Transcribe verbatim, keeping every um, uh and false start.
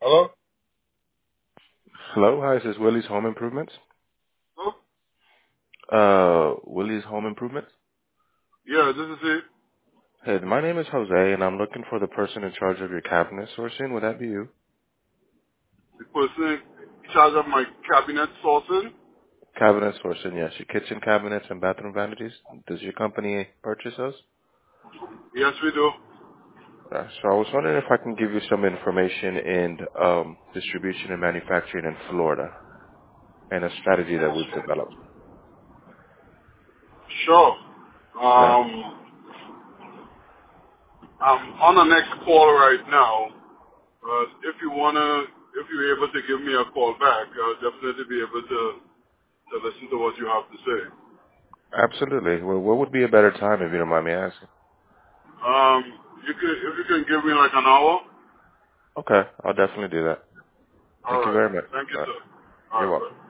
Hello? Hello, hi, this is Willie's Home Improvements. Hello? Uh, Willie's Home Improvements. Yeah, this is it. Hey, my name is Jose, and I'm looking for the person in charge of your cabinet sourcing. Would that be you? The person in charge of my cabinet sourcing. Cabinet sourcing, yes. Your kitchen cabinets and bathroom vanities. Does your company purchase those? Yes, we do. Uh, so I was wondering if I can give you some information in um, distribution and manufacturing in Florida and a strategy that we've developed. Sure. Okay. Um, I'm on the next call right now. Uh, if you wanna, if you're able to give me a call back, I'll definitely be able to, to listen to what you have to say. Absolutely. Well, what would be a better time if you don't mind me asking? Um, you can, if you can give me like an hour. Okay, I'll definitely do that. All Thank you right. very much. Thank you, All right. sir. All You're right, welcome. bye.